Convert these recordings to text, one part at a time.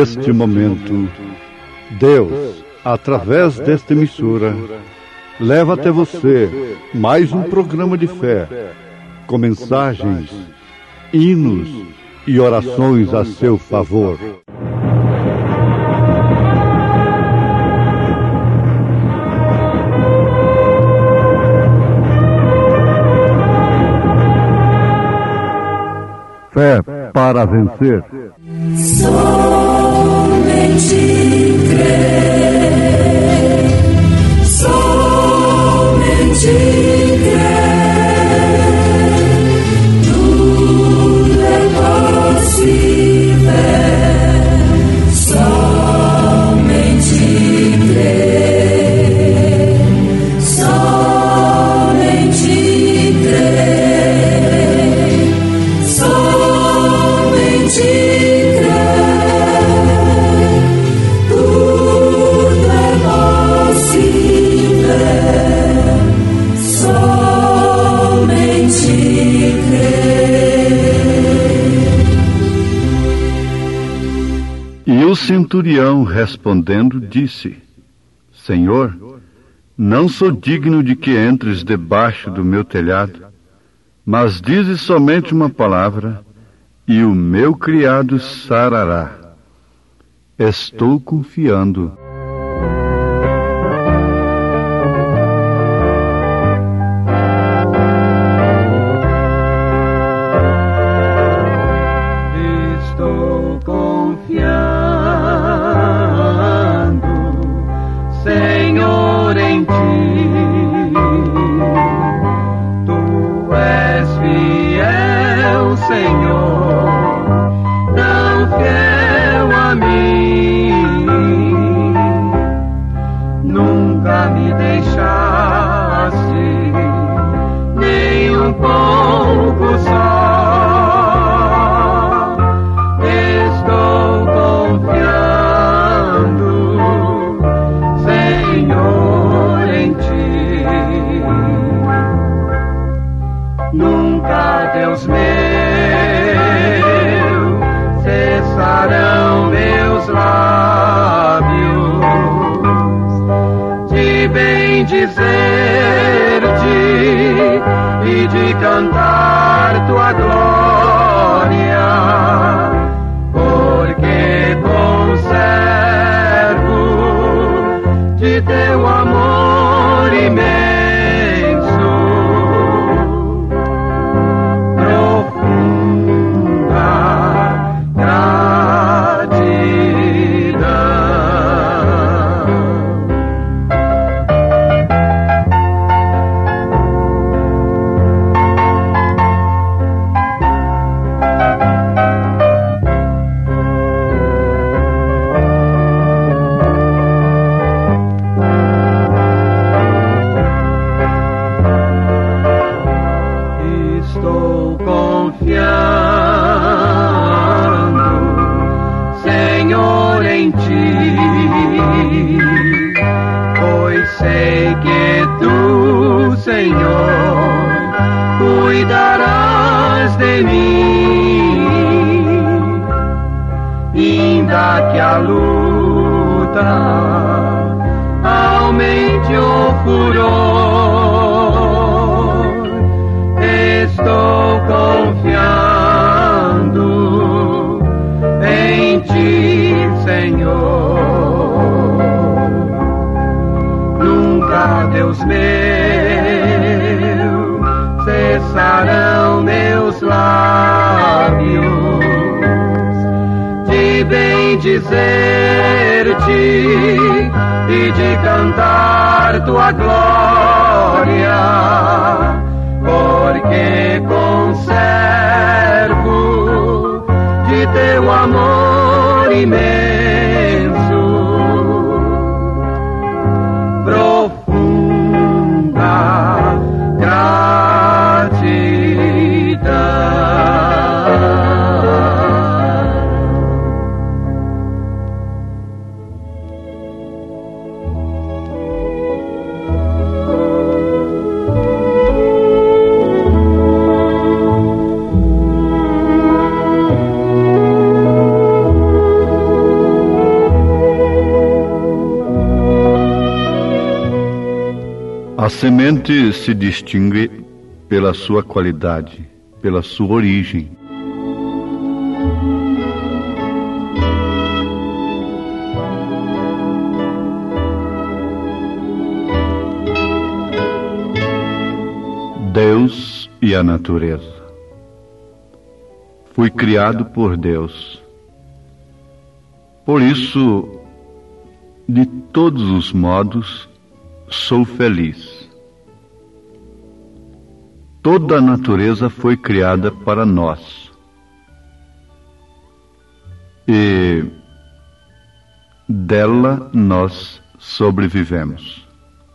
neste momento, Deus, através desta emissora, leva até você mais um programa de fé, com mensagens, hinos e orações a seu favor. Fé para vencer. Somente crer, somente crer, tudo é possível, somente crer, somente crer, somente E o centurião, respondendo, disse: Senhor, não sou digno de que entres debaixo do meu telhado, mas dizes somente uma palavra, e o meu criado sarará. Estou confiando. Senhor, em ti, tu és fiel, Senhor, tão fiel a mim, nunca me deixaste, nem um pouco só. Deus meu, cessarão meus lábios de bendizer-te e de cantar tua glória, porque conservo de teu amor imenso. Estou confiando, Senhor, em ti, pois sei que tu, Senhor, cuidarás de mim, ainda que a luta aumente o furor. Estou confiando em ti, Senhor. Nunca, Deus meu, cessarão meus lábios de bendizer-te e de cantar tua glória, porque conservo de teu amor imenso, profunda gratidão. A semente se distingue pela sua qualidade, pela sua origem. Deus e a natureza. Fui criado por Deus. Por isso, de todos os modos, sou feliz. Toda a natureza foi criada para nós. E dela nós sobrevivemos.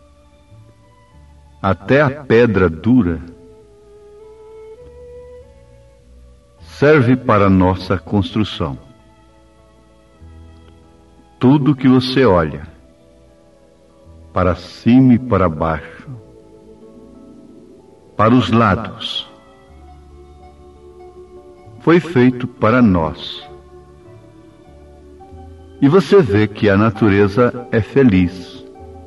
Até a pedra dura serve para nossa construção. Tudo que você olha, para cima e para baixo, para os lados, foi feito para nós. E você vê que a natureza é feliz,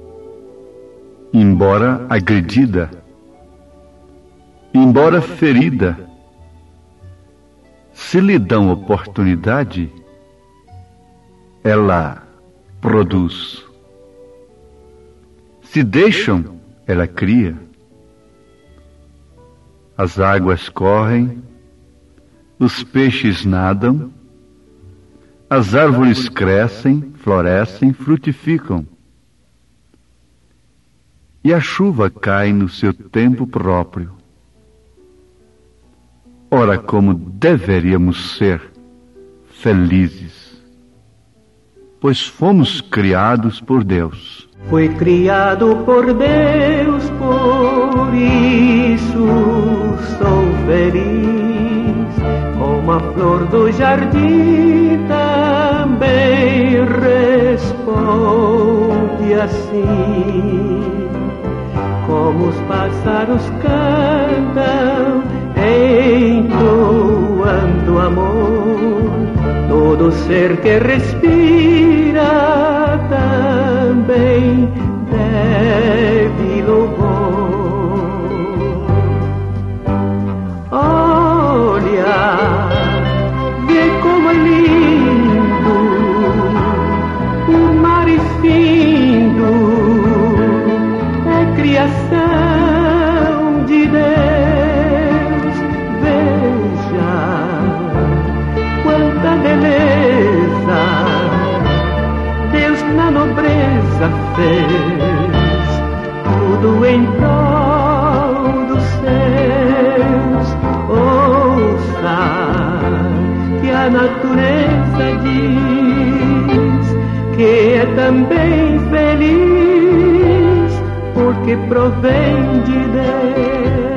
embora agredida, embora ferida. Se lhe dão oportunidade, ela produz. Se deixam, ela cria. As águas correm, os peixes nadam, as árvores crescem, florescem, frutificam. E a chuva cai no seu tempo próprio. Ora, como deveríamos ser felizes, pois fomos criados por Deus. Fui criado por Deus, por isso sou feliz. Como a flor do jardim também responde assim. Como os pássaros cantam, entoando amor, todo ser que respira também deve louvor. Olha, vê como é lindo o mar e findo, é criação de Deus. Quanta beleza Deus na nobreza fez, tudo em prol dos seus. Ouça que a natureza diz que é também feliz, porque provém de Deus.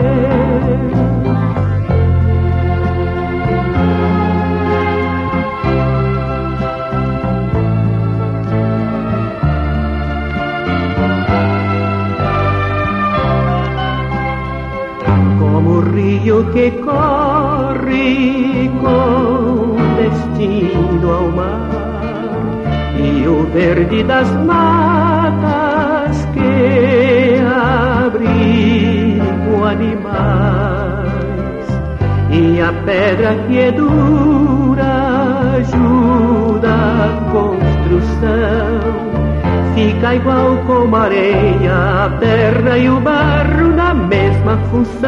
Como o rio que corre com destino ao mar, e o verde das matas que abrigam animais, e a pedra que é dura ajuda a construção. Fica igual como a areia, a terra e o barro na mesma função.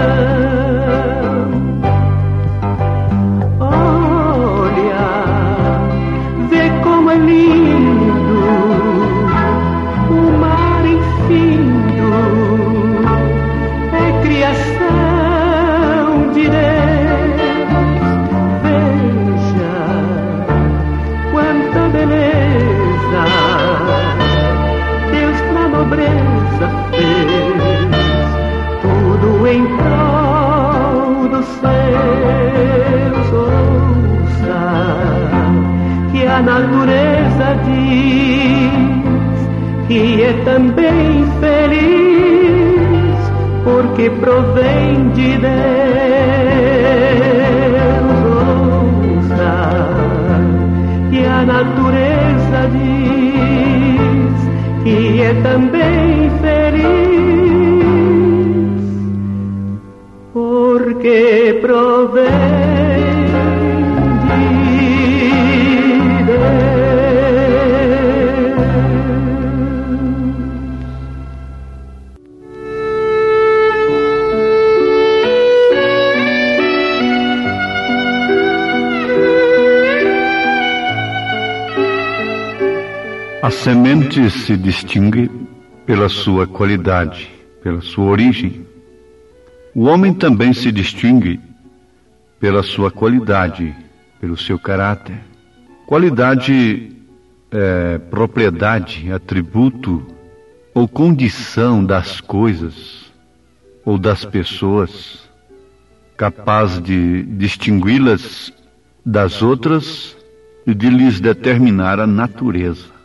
Olha, vê como é lindo o mar infindo, é criação de Deus. Veja quanta beleza nobreza fez, tudo em prol dos seus. Ouça que a natureza diz que é também feliz, porque provém de Deus. Ouça que a natureza diz que é também feliz, A semente se distingue pela sua qualidade, pela sua origem. O homem também se distingue pela sua qualidade, pelo seu caráter. Qualidade é propriedade, atributo ou condição das coisas ou das pessoas, capaz de distingui-las das outras e de lhes determinar a natureza.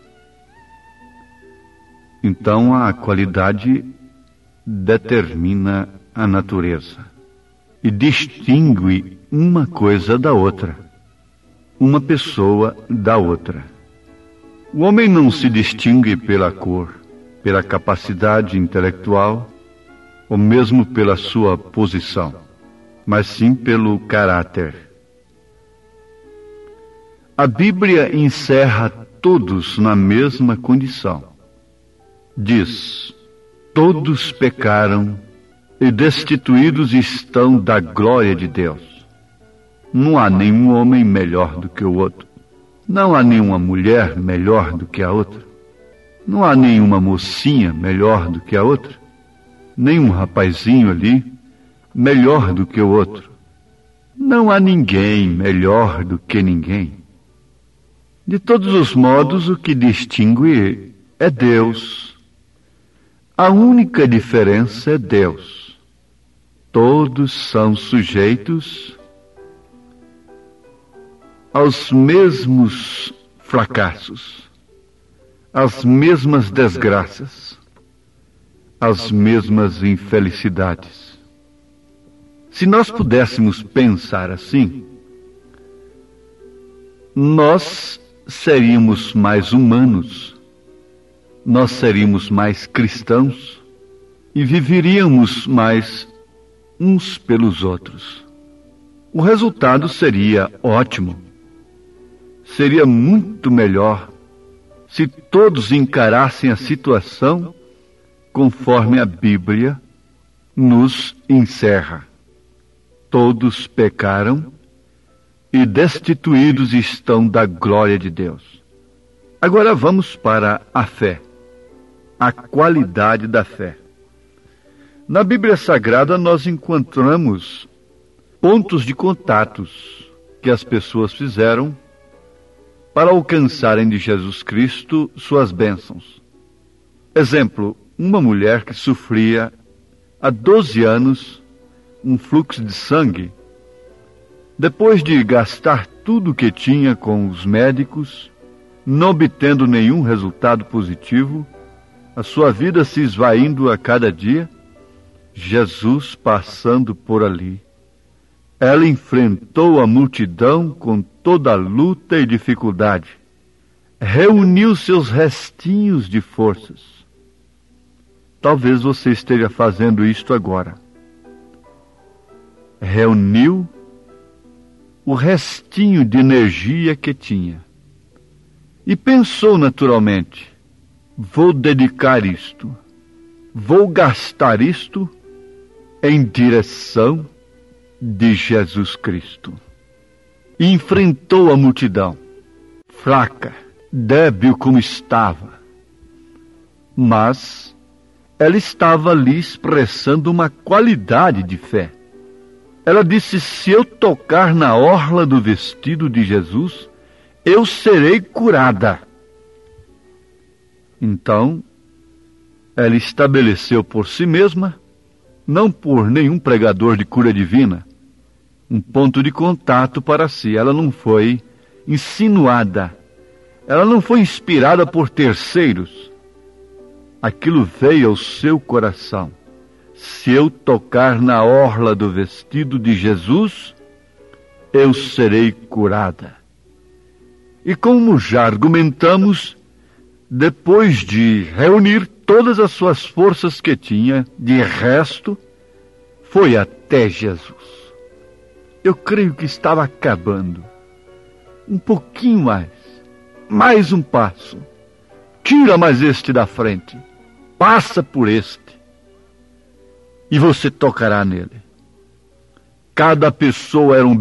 Então a qualidade determina a natureza e distingue uma coisa da outra, uma pessoa da outra. O homem não se distingue pela cor, pela capacidade intelectual ou mesmo pela sua posição, mas sim pelo caráter. A Bíblia encerra todos na mesma condição. Diz: todos pecaram e destituídos estão da glória de Deus. Não há nenhum homem melhor do que o outro. Não há nenhuma mulher melhor do que a outra. Não há nenhuma mocinha melhor do que a outra. Nenhum rapazinho ali melhor do que o outro. Não há ninguém melhor do que ninguém. De todos os modos, o que distingue é Deus. A única diferença é Deus. Todos são sujeitos aos mesmos fracassos, às mesmas desgraças, às mesmas infelicidades. Se nós pudéssemos pensar assim, nós seríamos mais humanos, nós seríamos mais cristãos e viveríamos mais uns pelos outros. O resultado seria ótimo. Seria muito melhor se todos encarassem a situação conforme a Bíblia nos encerra. Todos pecaram e destituídos estão da glória de Deus. Agora vamos para a fé, a qualidade da fé. Na Bíblia Sagrada nós encontramos pontos de contatos que as pessoas fizeram para alcançarem de Jesus Cristo suas bênçãos. Exemplo, uma mulher que sofria há 12 anos um fluxo de sangue, depois de gastar tudo o que tinha com os médicos, não obtendo nenhum resultado positivo, a sua vida se esvaindo a cada dia, Jesus passando por ali. Ela enfrentou a multidão com toda a luta e dificuldade. Reuniu seus restinhos de forças. Talvez você esteja fazendo isto agora. Reuniu o restinho de energia que tinha. E pensou naturalmente: vou dedicar isto, vou gastar isto em direção de Jesus Cristo. E enfrentou a multidão, fraca, débil como estava. Mas ela estava ali expressando uma qualidade de fé. Ela disse: se eu tocar na orla do vestido de Jesus, eu serei curada. Então, ela estabeleceu por si mesma, não por nenhum pregador de cura divina, um ponto de contato para si. Ela não foi insinuada, ela não foi inspirada por terceiros. Aquilo veio ao seu coração. Se eu tocar na orla do vestido de Jesus, eu serei curada. E como já argumentamos, depois de reunir todas as suas forças que tinha, de resto, foi até Jesus. Eu creio que estava acabando. Um pouquinho mais um passo. Tira mais este da frente. Passa por este. E você tocará nele. Cada pessoa era um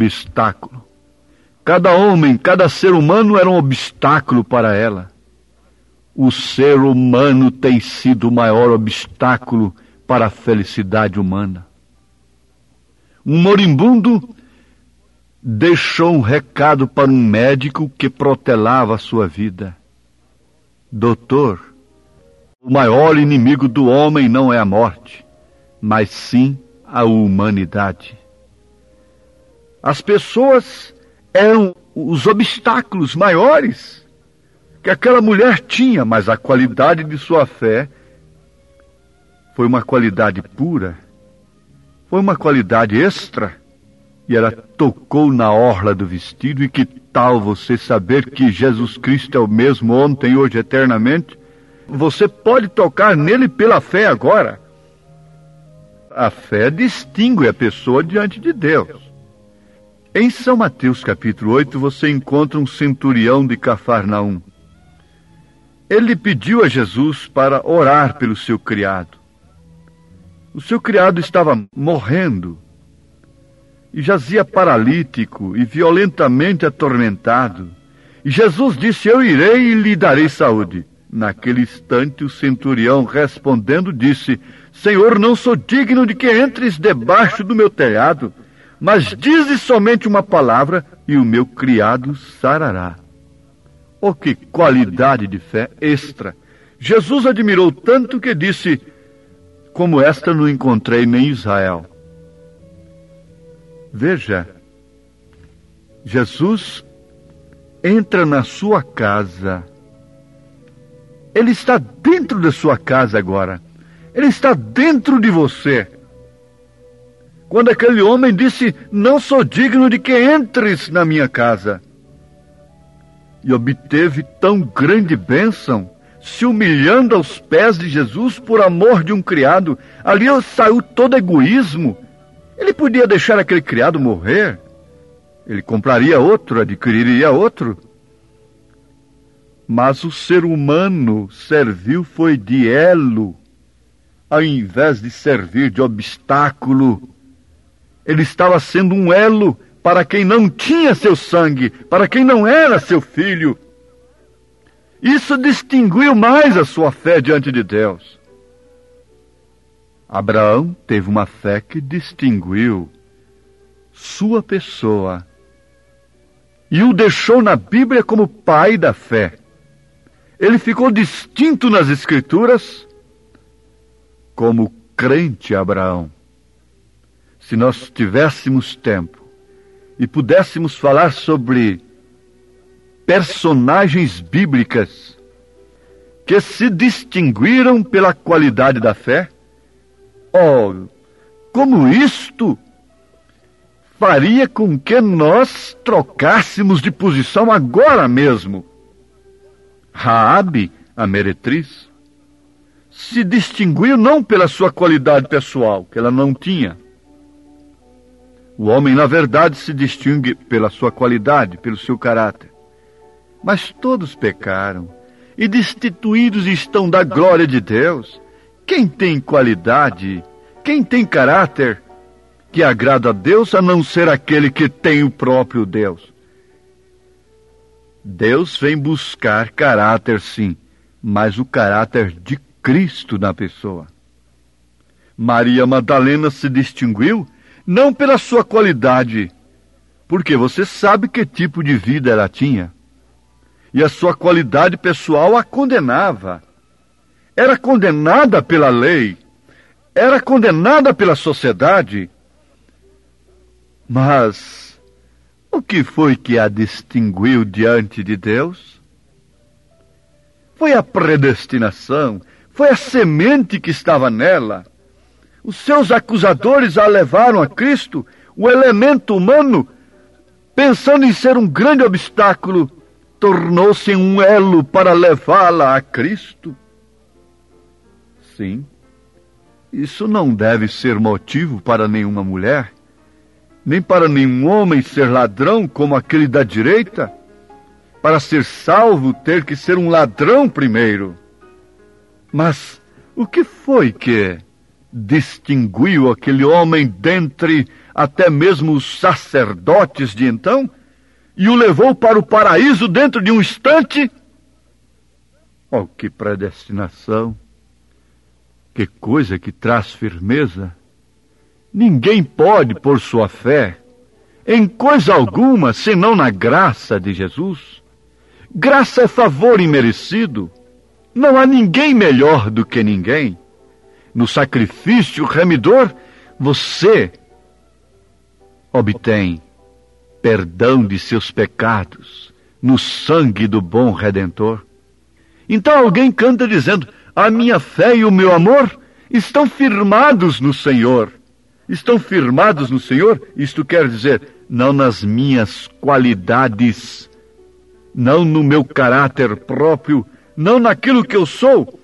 o ser humano tem sido o maior obstáculo para a felicidade humana. Um moribundo deixou um recado para um médico que protelava a sua vida. Doutor, o maior inimigo do homem não é a morte, mas sim a humanidade. As pessoas eram os obstáculos maiores que aquela mulher tinha, mas a qualidade de sua fé foi uma qualidade pura, foi uma qualidade extra, e ela tocou na orla do vestido. E que tal você saber que Jesus Cristo é o mesmo ontem, hoje, eternamente? Você pode tocar nele pela fé agora. A fé distingue a pessoa diante de Deus. Em São Mateus capítulo 8, você encontra um centurião de Cafarnaum. Ele pediu a Jesus para orar pelo seu criado. O seu criado estava morrendo e jazia paralítico e violentamente atormentado. E Jesus disse: eu irei e lhe darei saúde. Naquele instante, o centurião, respondendo, disse: Senhor, não sou digno de que entres debaixo do meu telhado, mas dize somente uma palavra e o meu criado sarará. Oh, que qualidade de fé extra! Jesus admirou tanto que disse: como esta não encontrei nem em Israel. Veja, Jesus entra na sua casa. Ele está dentro da sua casa agora. Ele está dentro de você. Quando aquele homem disse: não sou digno de que entres na minha casa, e obteve tão grande bênção, se humilhando aos pés de Jesus por amor de um criado. Ali saiu todo egoísmo. Ele podia deixar aquele criado morrer. Ele compraria outro, adquiriria outro. Mas o ser humano serviu foi de elo, ao invés de servir de obstáculo. Ele estava sendo um elo para quem não tinha seu sangue, para quem não era seu filho. Isso distinguiu mais a sua fé diante de Deus. Abraão teve uma fé que distinguiu sua pessoa e o deixou na Bíblia como pai da fé. Ele ficou distinto nas Escrituras como crente Abraão. Se nós tivéssemos tempo e pudéssemos falar sobre personagens bíblicas que se distinguiram pela qualidade da fé, como isto faria com que nós trocássemos de posição agora mesmo. Raabe, a meretriz, se distinguiu não pela sua qualidade pessoal, que ela não tinha. O homem, na verdade, se distingue pela sua qualidade, pelo seu caráter. Mas todos pecaram e destituídos estão da glória de Deus. Quem tem qualidade, quem tem caráter que agrada a Deus, a não ser aquele que tem o próprio Deus? Deus vem buscar caráter, sim, mas o caráter de Cristo na pessoa. Maria Madalena se distinguiu não pela sua qualidade, porque você sabe que tipo de vida ela tinha. E a sua qualidade pessoal a condenava. Era condenada pela lei, era condenada pela sociedade. Mas o que foi que a distinguiu diante de Deus? Foi a predestinação, foi a semente que estava nela. Os seus acusadores a levaram a Cristo, o elemento humano, pensando em ser um grande obstáculo, tornou-se um elo para levá-la a Cristo. Sim, isso não deve ser motivo para nenhuma mulher, nem para nenhum homem ser ladrão como aquele da direita. Para ser salvo, ter que ser um ladrão primeiro. Mas o que foi que distinguiu aquele homem dentre até mesmo os sacerdotes de então e o levou para o paraíso dentro de um instante? Oh, que predestinação! Que coisa que traz firmeza! Ninguém pode pôr sua fé em coisa alguma, senão na graça de Jesus. Graça é favor imerecido. Não há ninguém melhor do que ninguém. No sacrifício remidor, você obtém perdão de seus pecados no sangue do bom Redentor. Então alguém canta dizendo: a minha fé e o meu amor estão firmados no Senhor. Estão firmados no Senhor? Isto quer dizer, não nas minhas qualidades, não no meu caráter próprio, não naquilo que eu sou.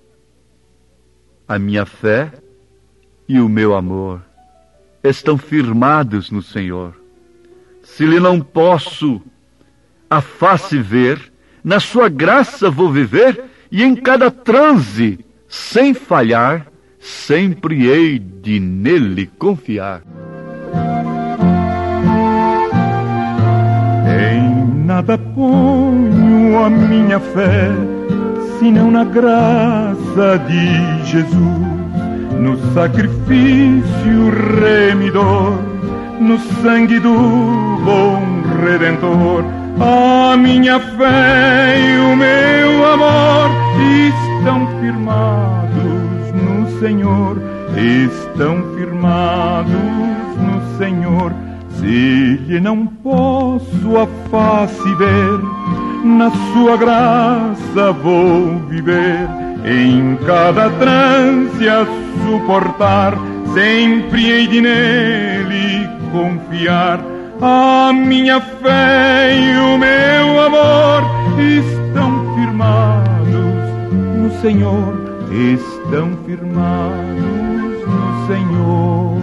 A minha fé e o meu amor estão firmados no Senhor. Se lhe não posso a face ver, na sua graça vou viver, e em cada transe, sem falhar, sempre hei de nele confiar. Em nada ponho a minha fé, senão na graça de Jesus, no sacrifício remidor, no sangue do bom Redentor. A minha fé e o meu amor estão firmados no Senhor, estão firmados no Senhor. Se lhe não posso a face ver, na sua graça vou viver, em cada trance a suportar, sempre hei de nele confiar. A minha fé e o meu amor estão firmados no Senhor, estão firmados no Senhor.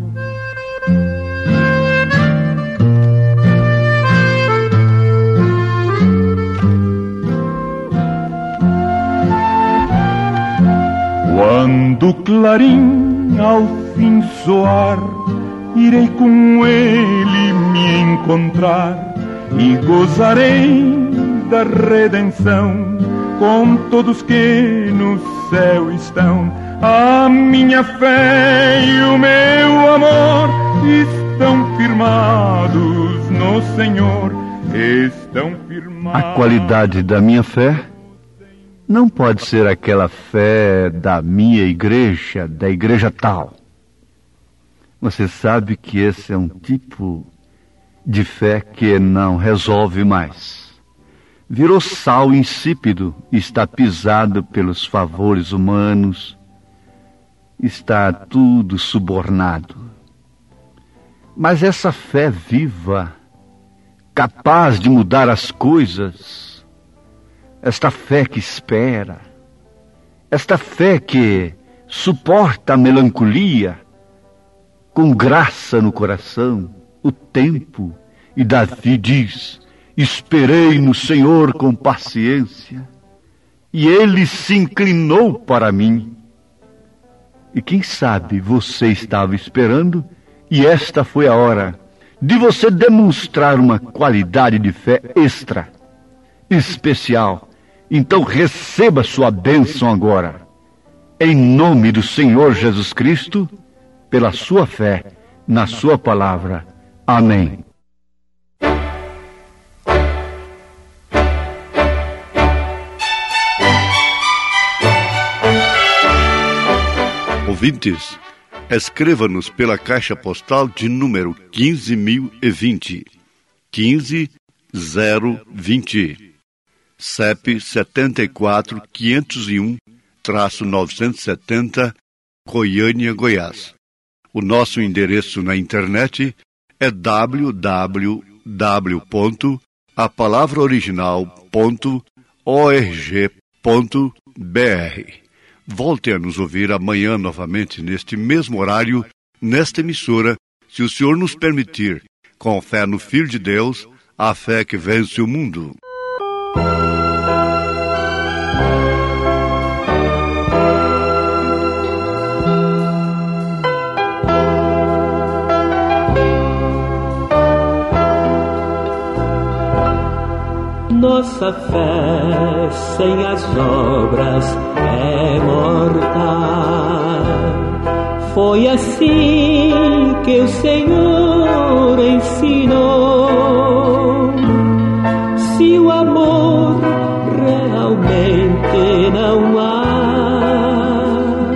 Quando o clarim ao fim soar, irei com ele me encontrar e gozarei da redenção com todos que no céu estão. A minha fé e o meu amor estão firmados no Senhor, estão firmados. A qualidade da minha fé não pode ser aquela fé da minha igreja, da igreja tal. Você sabe que esse é um tipo de fé que não resolve mais. Virou sal insípido, está pisado pelos favores humanos, está tudo subornado. Mas essa fé viva, capaz de mudar as coisas, esta fé que espera, esta fé que suporta a melancolia, com graça no coração, o tempo. E Davi diz: esperei no Senhor com paciência, e ele se inclinou para mim. E quem sabe você estava esperando, e esta foi a hora de você demonstrar uma qualidade de fé extra, especial. Então receba sua bênção agora, em nome do Senhor Jesus Cristo, pela sua fé na sua palavra. Amém. Ouvintes, escreva-nos pela caixa postal de número 15.020, 15020. CEP 74.501-970, Goiânia, Goiás. O nosso endereço na internet é www.apalavraoriginal.org.br. Volte a nos ouvir amanhã novamente neste mesmo horário, nesta emissora, se o Senhor nos permitir, com fé no Filho de Deus, a fé que vence o mundo. Nossa fé sem as obras é morta. Foi assim que o Senhor ensinou. Se o amor realmente não há,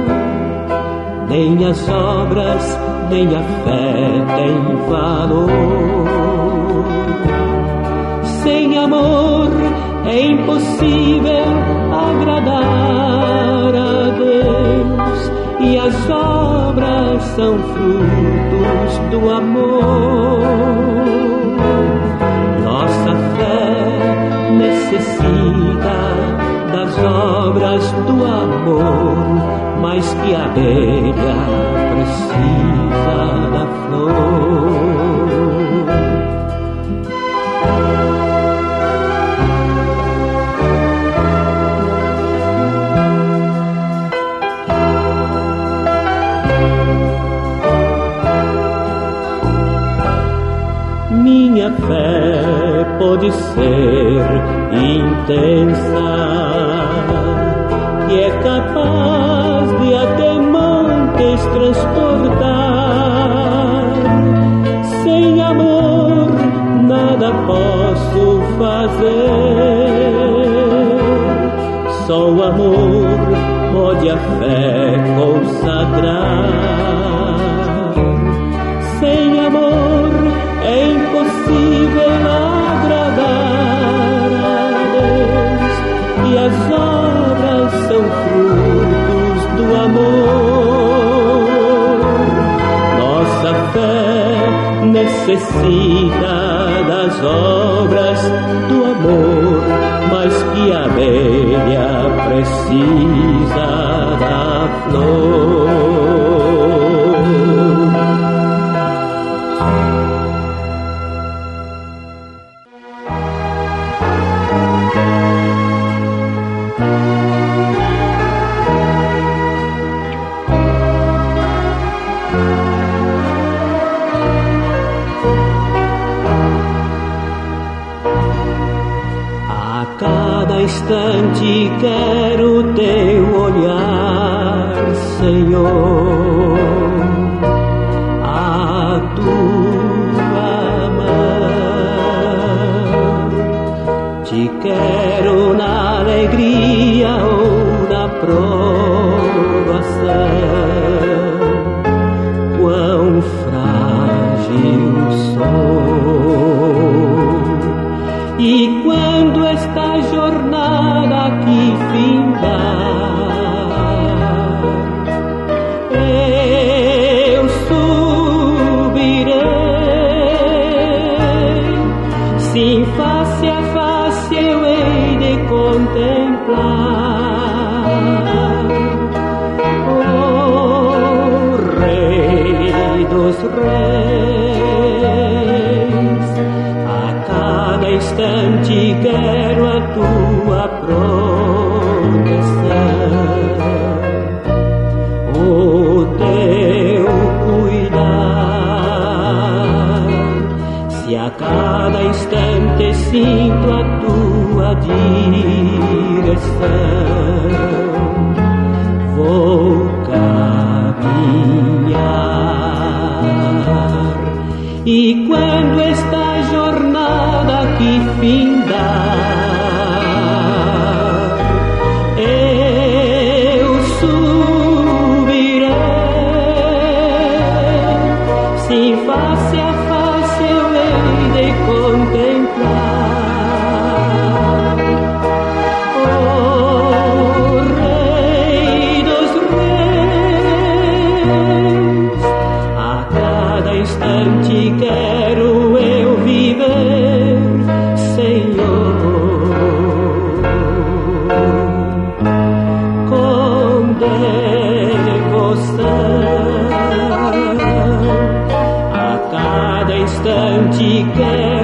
nem as obras, nem a fé tem valor. Sem amor é impossível agradar a Deus, e as obras são frutos do amor. Nossa fé necessita das obras do amor, mais que a abelha precisa da flor. Minha fé pode ser intensa e é capaz de até montes transportar. Sem amor nada posso fazer. Só o amor pode a fé consagrar. Sem amor é impossível agradar a Deus, e as obras são frutos do amor. Nossa fé necessita das obras do amor, mais que a abelha precisa da flor. Instante quero teu olhar, Senhor, a tua mão. Te quero na alegria ou na provação. Quão frágil sou, e quando esta jornada aqui findar, eu subirei, sim, face a face eu hei de contemplar o Rei dos Reis. A cada instante quero a tua proteção, o teu cuidar. Se a cada instante sinto a tua direção, vou caminhar, e quando esta jornada aqui findar, eu subirei, sim, face a face eu hei de contemplar o Rei dos Reis. A cada instante quero eu viver, Senhor, com devoção. A cada instante quero